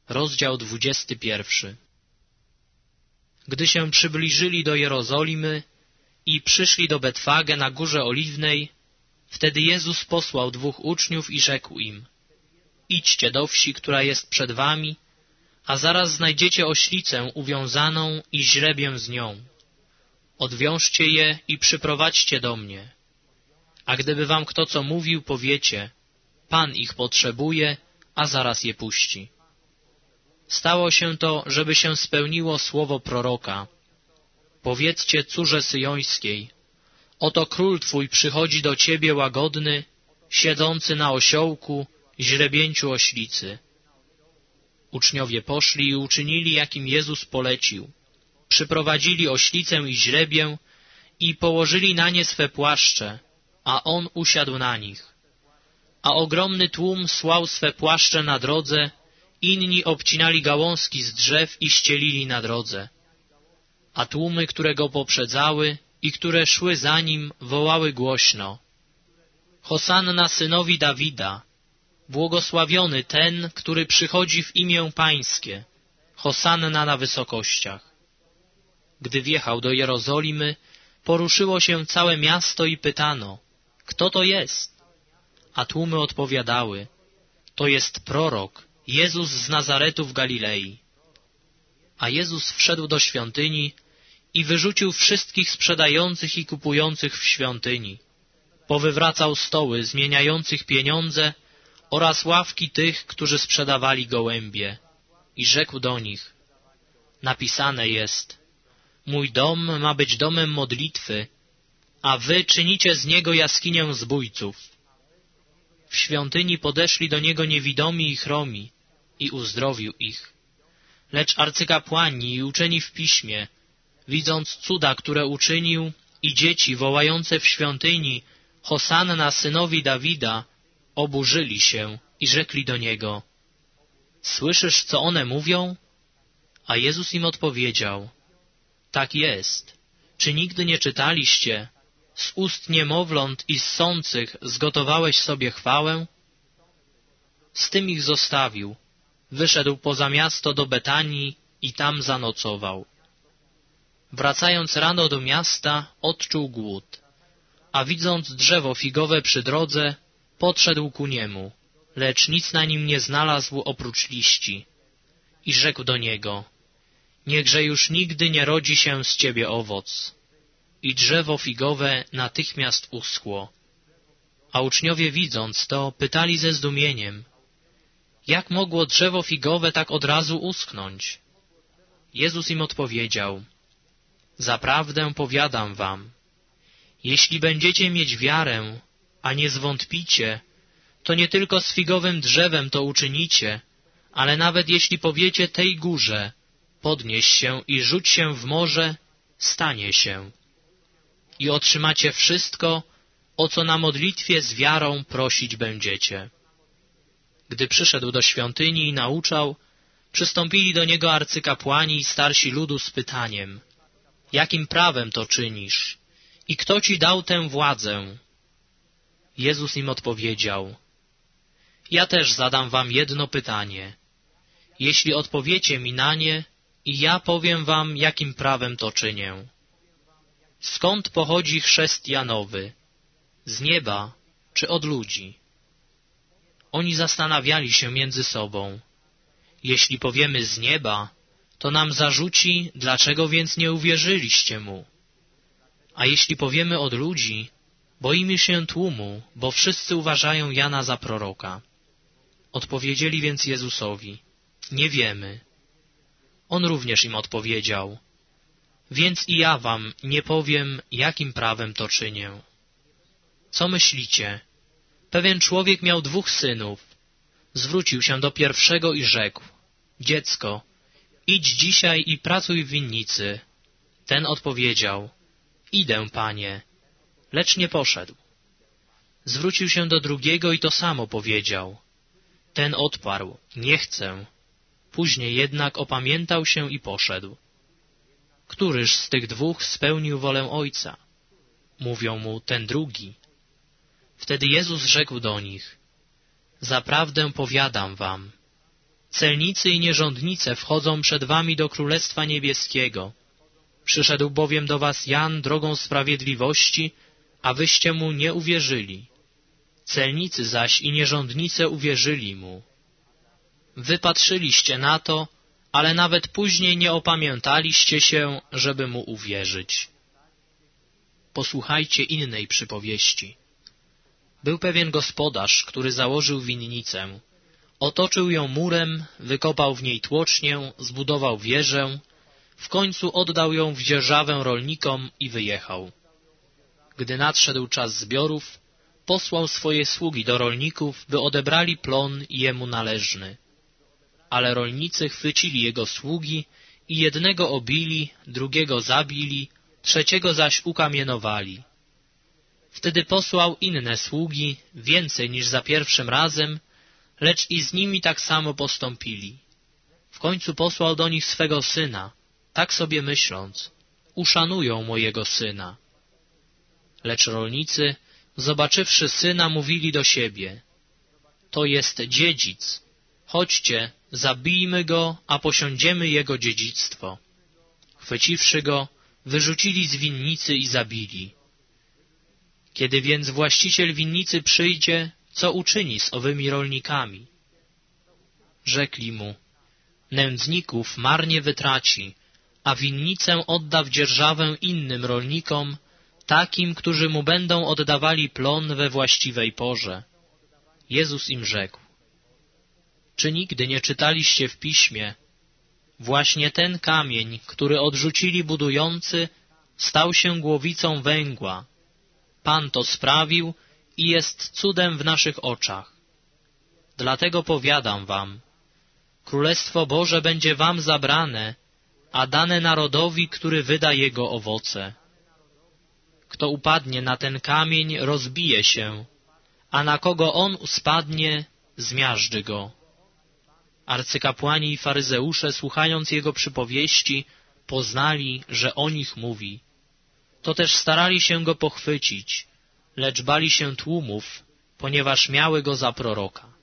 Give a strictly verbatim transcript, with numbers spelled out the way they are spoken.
Rozdział dwudziesty pierwszy. Gdy się przybliżyli do Jerozolimy i przyszli do Betfagę na Górze Oliwnej, wtedy Jezus posłał dwóch uczniów i rzekł im: idźcie do wsi, która jest przed wami, a zaraz znajdziecie oślicę uwiązaną i źrebię z nią. Odwiążcie je i przyprowadźcie do mnie. A gdyby wam kto co mówił, powiecie: Pan ich potrzebuje, a zaraz je puści. Stało się to, żeby się spełniło słowo proroka. Powiedzcie córze syjońskiej: oto król twój przychodzi do ciebie łagodny, siedzący na osiołku, źrebięciu oślicy. Uczniowie poszli i uczynili, jakim Jezus polecił. Przyprowadzili oślicę i źrebię i położyli na nie swe płaszcze, a On usiadł na nich. A ogromny tłum słał swe płaszcze na drodze, inni obcinali gałązki z drzew i ścielili na drodze. A tłumy, które Go poprzedzały i które szły za Nim, wołały głośno: Hosanna synowi Dawida! Błogosławiony ten, który przychodzi w imię Pańskie! Hosanna na wysokościach! Gdy wjechał do Jerozolimy, poruszyło się całe miasto i pytano: kto to jest? A tłumy odpowiadały: to jest prorok, Jezus z Nazaretu w Galilei. A Jezus wszedł do świątyni i wyrzucił wszystkich sprzedających i kupujących w świątyni. Powywracał stoły zmieniających pieniądze oraz ławki tych, którzy sprzedawali gołębie. I rzekł do nich: napisane jest: mój dom ma być domem modlitwy, a wy czynicie z niego jaskinię zbójców. W świątyni podeszli do niego niewidomi i chromi i uzdrowił ich. Lecz arcykapłani i uczeni w piśmie, widząc cuda, które uczynił, i dzieci wołające w świątyni: Hosanna synowi Dawida, oburzyli się i rzekli do niego: słyszysz, co one mówią? A Jezus im odpowiedział: tak jest. Czy nigdy nie czytaliście: z ust niemowląt i ssących zgotowałeś sobie chwałę? Z tym ich zostawił. Wyszedł poza miasto do Betanii i tam zanocował. Wracając rano do miasta, odczuł głód, a widząc drzewo figowe przy drodze, podszedł ku niemu, lecz nic na nim nie znalazł oprócz liści. I rzekł do niego: niechże już nigdy nie rodzi się z ciebie owoc. I drzewo figowe natychmiast uschło. A uczniowie, widząc to, pytali ze zdumieniem: jak mogło drzewo figowe tak od razu uschnąć? Jezus im odpowiedział: zaprawdę powiadam wam, jeśli będziecie mieć wiarę, a nie zwątpicie, to nie tylko z figowym drzewem to uczynicie, ale nawet jeśli powiecie tej górze: podnieś się i rzuć się w morze, stanie się. I otrzymacie wszystko, o co na modlitwie z wiarą prosić będziecie. Gdy przyszedł do świątyni i nauczał, przystąpili do niego arcykapłani i starsi ludu z pytaniem: jakim prawem to czynisz? I kto ci dał tę władzę? Jezus im odpowiedział: ja też zadam wam jedno pytanie. Jeśli odpowiecie mi na nie, i ja powiem wam, jakim prawem to czynię. Skąd pochodzi chrzest Janowy? Z nieba czy od ludzi? Oni zastanawiali się między sobą. Jeśli powiemy z nieba, to nam zarzuci, dlaczego więc nie uwierzyliście mu? A jeśli powiemy od ludzi, boimy się tłumu, bo wszyscy uważają Jana za proroka. Odpowiedzieli więc Jezusowi: nie wiemy. On również im odpowiedział: więc i ja wam nie powiem, jakim prawem to czynię. Co myślicie? Pewien człowiek miał dwóch synów. Zwrócił się do pierwszego i rzekł: dziecko, idź dzisiaj i pracuj w winnicy. Ten odpowiedział: idę, panie. Lecz nie poszedł. Zwrócił się do drugiego i to samo powiedział. Ten odparł: nie chcę. Później jednak opamiętał się i poszedł. Któryż z tych dwóch spełnił wolę Ojca? Mówią mu: ten drugi. Wtedy Jezus rzekł do nich: zaprawdę powiadam wam, Celnicy i nierządnice wchodzą przed wami do Królestwa Niebieskiego. Przyszedł bowiem do was Jan drogą sprawiedliwości, a wyście mu nie uwierzyli. Celnicy zaś i nierządnice uwierzyli mu. Wy patrzyliście na to, ale nawet później nie opamiętaliście się, żeby mu uwierzyć. Posłuchajcie innej przypowieści. Był pewien gospodarz, który założył winnicę. Otoczył ją murem, wykopał w niej tłocznię, zbudował wieżę, w końcu oddał ją w dzierżawę rolnikom i wyjechał. Gdy nadszedł czas zbiorów, posłał swoje sługi do rolników, by odebrali plon jemu należny. Ale rolnicy chwycili jego sługi i jednego obili, drugiego zabili, trzeciego zaś ukamienowali. Wtedy posłał inne sługi, więcej niż za pierwszym razem, lecz i z nimi tak samo postąpili. W końcu posłał do nich swego syna, tak sobie myśląc, uszanują mojego syna. Lecz rolnicy, zobaczywszy syna, mówili do siebie, to jest dziedzic, chodźcie, zabijmy go, a posiądziemy jego dziedzictwo. Chwyciwszy go, wyrzucili z winnicy i zabili. Kiedy więc właściciel winnicy przyjdzie, co uczyni z owymi rolnikami? Rzekli mu, nędzników marnie wytraci, a winnicę odda w dzierżawę innym rolnikom, takim, którzy mu będą oddawali plon we właściwej porze. Jezus im rzekł, czy nigdy nie czytaliście w Piśmie? Właśnie ten kamień, który odrzucili budujący, stał się głowicą węgła. Pan to sprawił i jest cudem w naszych oczach. Dlatego powiadam wam, Królestwo Boże będzie wam zabrane, a dane narodowi, który wyda jego owoce. Kto upadnie na ten kamień, rozbije się, a na kogo on spadnie, zmiażdży go. Arcykapłani i faryzeusze, słuchając jego przypowieści, poznali, że o nich mówi. To też starali się go pochwycić, lecz bali się tłumów, ponieważ miały go za proroka.